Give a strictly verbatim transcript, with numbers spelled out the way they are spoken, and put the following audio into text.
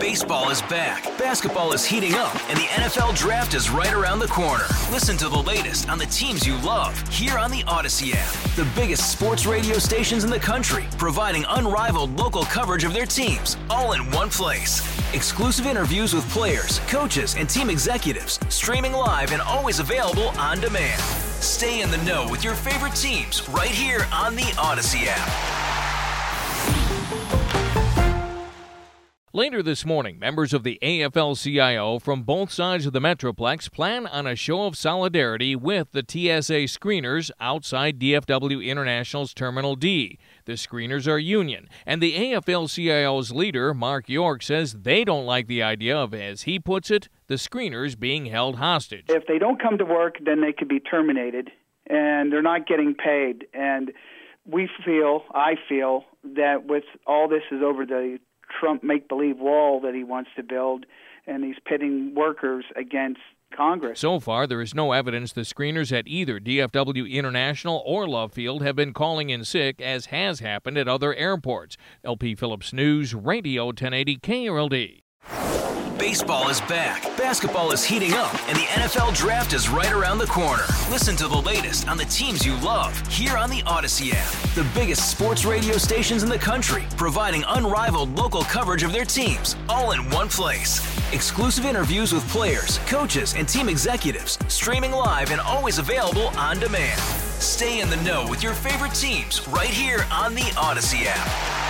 Baseball is back, basketball is heating up, and the N F L Draft is right around the corner. Listen to the latest on the teams you love here on the Odyssey app. The biggest sports radio stations in the country, providing unrivaled local coverage of their teams, all in one place. Exclusive interviews with players, coaches, and team executives, streaming live and always available on demand. Stay in the know with your favorite teams right here on the Odyssey app. Later this morning, members of the A F L C I O from both sides of the Metroplex plan on a show of solidarity with the T S A screeners outside D F W International's Terminal D. The screeners are union, and the A F L C I O's leader, Mark York, says they don't like the idea of, as he puts it, the screeners being held hostage. If they don't come to work, then they could be terminated, and they're not getting paid. And we feel, I feel, that with all this is over the Trump make-believe wall that he wants to build, and he's pitting workers against Congress. So far, there is no evidence the screeners at either D F W International or Love Field have been calling in sick, as has happened at other airports. L P Phillips News, Radio ten eighty K R L D. Baseball is back, basketball is heating up, and the N F L Draft is right around the corner. Listen to the latest on the teams you love here on the Odyssey app. The biggest sports radio stations in the country, providing unrivaled local coverage of their teams, all in one place. Exclusive interviews with players, coaches, and team executives, streaming live and always available on demand. Stay in the know with your favorite teams right here on the Odyssey app.